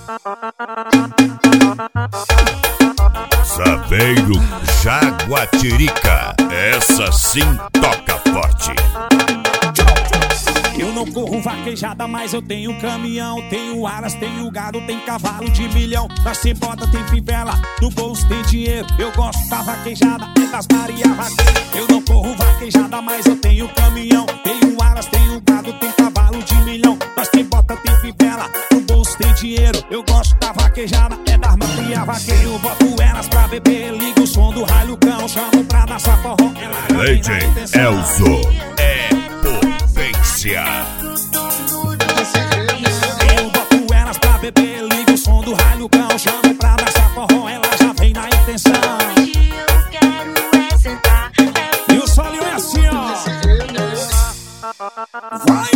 Saveiro Jaguatirica, essa sim toca forte. Eu não corro vaquejada, mas eu tenho caminhão. Tenho aras, tenho gado, tem cavalo de milhão. Nós tem bota, tem fivela, no bolso tem dinheiro. Eu gosto da vaquejada, é das Maria Vaqueira. Eu não corro vaquejada, mas eu tenho caminhão. Tenho aras, tenho gado, tem cavalo de milhão. Nós tem bota, tem fivela, no bolso tem dinheiro. Eu gosto da vaquejada, é das Maria Vaqueira. Eu boto elas pra beber, ligo o som do raio cão. Chamo pra dançar forró, Leite Elzo, é potência. Eu boto elas pra beber, ligo o som do raio cão. Chamo pra dançar forró, ela já vem na intenção. E o solinho é assim, ó. Vai!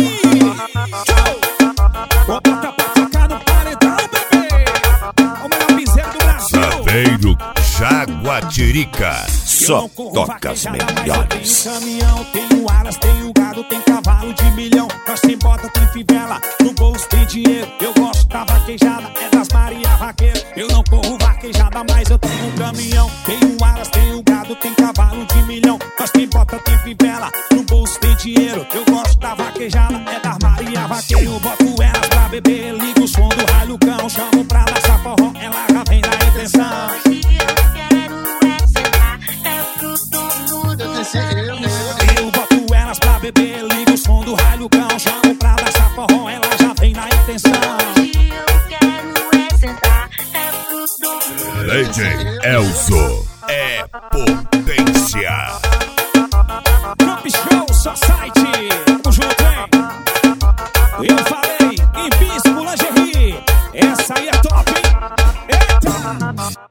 Bota pra tocar no paredão, bebê. O melhor piseiro do Brasil. Saveiro Jaguatirica, só toca as melhores. Tenho caminhão, tenho aras, tenho gado, tem cavalo de milhão. Nós tem bota, tem fivela, no bolso tem dinheiro. Eu gosto da vaquejada, é das Maria Vaqueira. Eu não corro vaquejada, mas eu tenho um caminhão. Tenho aras, tenho gado, tem cavalo de milhão. Nós tem bota, tem fivela, no bolso tem dinheiro. Eu gosto da vaquejada, é das Maria Vaqueira. Eu boto elas pra beber, ligo o som do raio cão. Chamo pra dançar forró, ela já vem na intenção. Eu boto elas pra beber, ligo o som do raio cão. Chamo pra dançar forró, ela já vem na intenção. Leite Elzo, é potência. Camp Show Society, o Júnior tem. Eu falei em Bispo Lingerie, essa aí é top, hein? Eita!